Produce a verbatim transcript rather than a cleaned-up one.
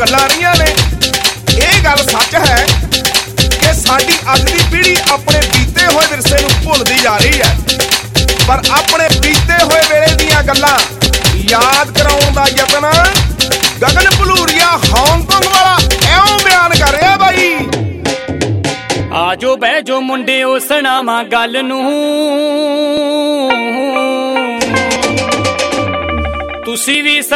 ਗੱਲਾਂ ਰਹੀਆਂ ਨੇ। ਇਹ ਗੱਲ ਸੱਚ ਹੈ ਕਿ ਸਾਡੀ ਅੱਜ ਦੀ ਪੀੜ੍ਹੀ ਆਪਣੇ ਬੀਤੇ ਹੋਏ ਵਿਰਸੇ ਨੂੰ ਭੁੱਲਦੀ ਜਾ ਰਹੀ ਹੈ, ਪਰ ਆਪਣੇ ਬੀਤੇ ਹੋਏ ਵੇਲੇ ਦੀਆਂ ਗੱਲਾਂ ਯਾਦ ਕਰਾਉਣ ਦਾ ਯਤਨ ਗਗਨ ਭਲੂਰੀਆ ਹਾਂਗਕਾਂਗ ਵਾਲਾ ਇਉਂ ਬਿਆਨ ਕਰ ਰਿਹਾ ਬਾਈ। ਆਜੋ ਬਹਿ ਜੋ ਮੁੰਡਿਓ ਸੁਣਾਵਾਂ ਗੱਲ ਨੂੰ, ਤੁਸੀਂ ਵੀ